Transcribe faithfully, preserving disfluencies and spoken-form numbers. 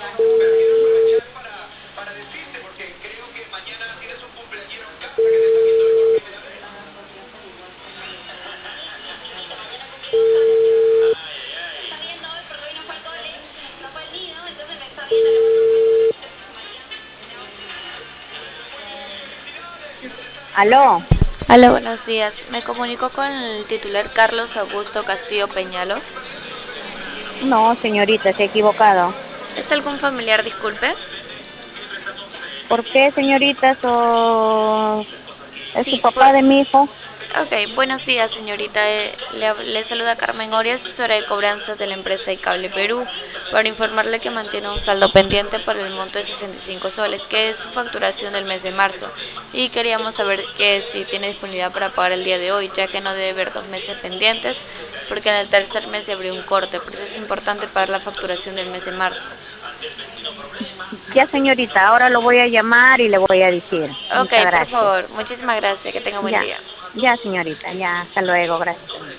Aló. Hola, buenos días. Me comunico con el titular Carlos Augusto Castillo Peñalo. No, señorita, se ha equivocado. ¿Es algún familiar, disculpe? ¿Por qué, señorita? So... ¿Es su Sí, por... papá de mi hijo? Ok, buenos días, señorita. Eh, Le, hab- le saluda Carmen Oria, asesora de cobranzas de la empresa de Cable Perú, para informarle que mantiene un saldo pendiente por el monto de sesenta y cinco soles, que es su facturación del mes de marzo. Y queríamos saber que si tiene disponibilidad para pagar el día de hoy, ya que no debe haber dos meses pendientes, porque en el tercer mes se abrió un corte. Por eso es importante pagar la facturación del mes de marzo. Ya, señorita, ahora lo voy a llamar y le voy a decir. Ok, Muchas por gracias. favor. Muchísimas gracias. Que tenga buen Ya, día. ya, señorita, ya, hasta luego, gracias.